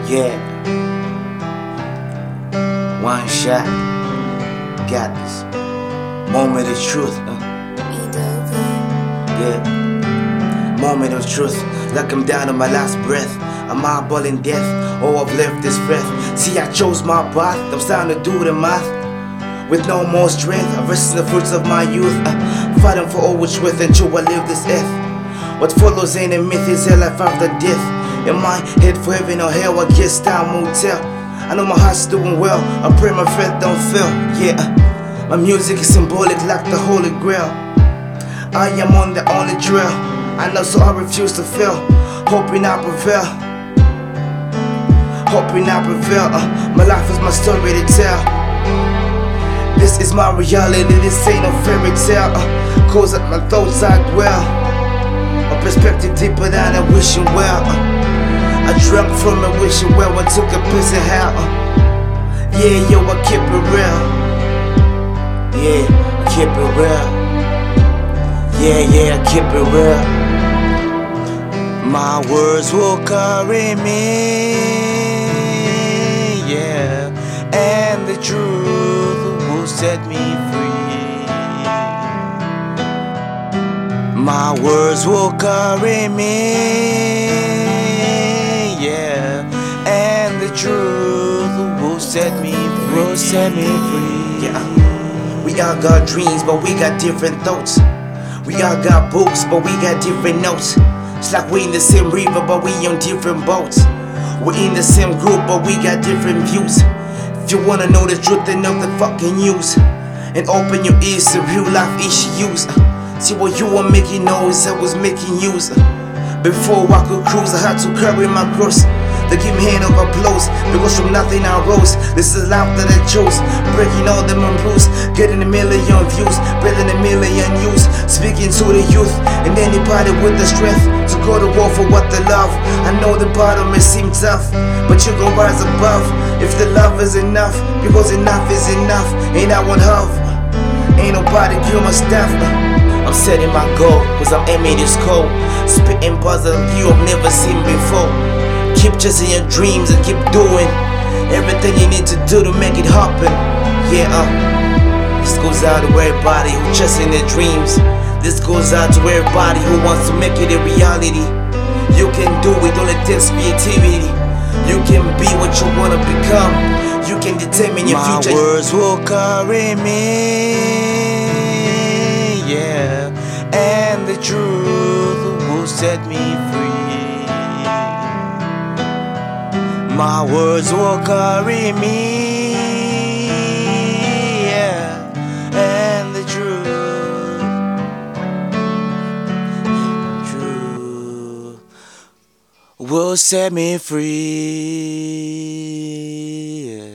Yeah, one shot, got this moment of truth. Yeah, moment of truth. Like I'm down to my last breath. I'm eyeballing death. Oh, I've left this breath. See, I chose my path. I'm starting to do the math. With no more strength, I rest in the fruits of my youth. Fighting for all which with until I live this earth. What follows ain't a myth, is a life after death. In my head for heaven or hell, I guess time will tell. I know my heart's doing well, I pray my faith don't fail. Yeah, my music is symbolic like the Holy Grail. I am on the only trail, I know so I refuse to fail. Hoping I prevail, hoping I prevail. My life is my story to tell. This is my reality, this ain't no fairy tale. Cause at my thoughts I dwell. A perspective deeper than a wishing well. I drank from a wishing well and took a piss of hell. Yeah, yo, I keep it real. Yeah, I keep it real. Yeah, I keep it real. My words will carry me. Yeah, and the truth will set me free. My words will carry me, yeah, and the truth will set me free. Yeah. We all got dreams, but we got different thoughts. We all got books, but we got different notes. It's like we in the same river, but we on different boats. We're in the same group, but we got different views. If you wanna know the truth, then know the fucking news. And open your ears to real life issues. See what you were making noise, I was making use. Before I could cruise, I had to carry my cross. They give me hand of applause, because from nothing I rose. This is life that I chose, breaking all them bruises, getting a million views, better than a million news. Speaking to the youth, and anybody with the strength to go to war for what they love. I know the bottom may seem tough, but you gon' rise above. If the love is enough, because enough is enough. Ain't I one half, ain't nobody kill my stuff. I'm setting my goal, cause I'm aiming this cold. Spitting bars that you have never seen before. Keep chasing your dreams and keep doing everything you need to do to make it happen. Yeah, this goes out to everybody who chasing their dreams. This goes out to everybody who wants to make it a reality. You can do it, don't let this creativity. You can be what you wanna become. You can determine your future. My words will carry me, yeah, and the truth will set me free. My words will carry me, yeah, and the truth will set me free. Yeah.